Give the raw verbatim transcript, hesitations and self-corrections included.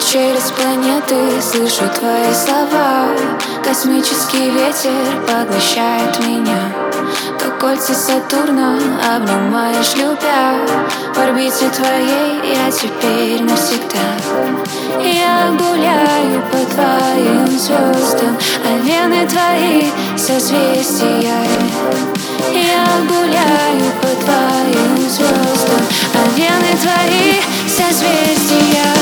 через планеты, слышу твои слова. Космический ветер поглощает меня, как кольца Сатурна обнимаешь, любя. В орбите твоей я теперь навсегда. Я гуляю по твоим звездам, а вены твои созвездия. Я гуляю по твоим звездам, а вены твои созвездия.